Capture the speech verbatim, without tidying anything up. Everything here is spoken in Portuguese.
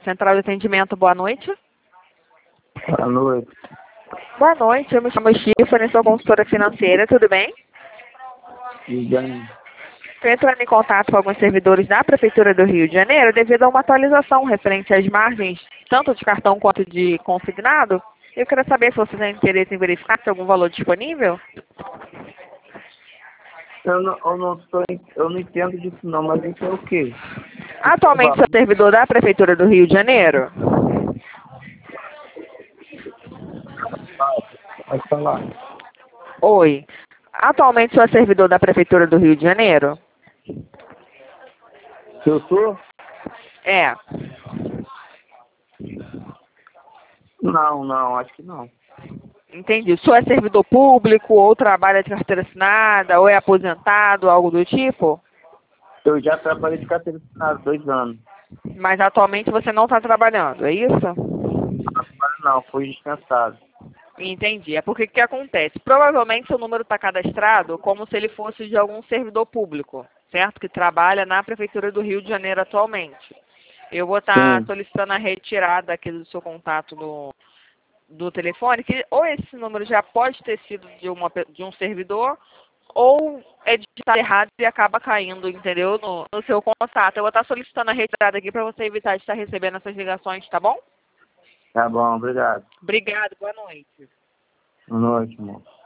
Central de Atendimento, boa noite. Boa noite. Boa noite, eu me chamo Stephanie, sou consultora financeira, tudo bem? Tudo bem? Estou entrando em contato com alguns servidores da Prefeitura do Rio de Janeiro devido a uma atualização referente às margens, tanto de cartão quanto de consignado. Eu quero saber se você tem interesse em verificar se tem algum valor disponível. Eu não, eu não, tô, eu não entendo disso não, mas isso é o quê? Atualmente sou servidor da Prefeitura do Rio de Janeiro? Pode falar. Oi. Atualmente sou servidor da Prefeitura do Rio de Janeiro? Se eu sou? É. Não, não, acho que não. Entendi. O senhor é servidor público, ou trabalha de carteira assinada, ou é aposentado, algo do tipo? Eu já trabalhei de carteira assinada há dois anos. Mas atualmente você não está trabalhando, é isso? Agora não, fui dispensado. Entendi. É porque o que acontece? Provavelmente seu número está cadastrado como se ele fosse de algum servidor público, certo? Que trabalha na Prefeitura do Rio de Janeiro atualmente. Eu vou estar Sim. solicitando a retirada aqui do seu contato no, do telefone, que ou esse número já pode ter sido de, uma, de um servidor, ou é digitado errado e acaba caindo, entendeu? No, no seu contato. Eu vou estar solicitando a retirada aqui para você evitar de estar recebendo essas ligações, tá bom? Tá bom, obrigado. Obrigado, boa noite. Boa noite, irmão.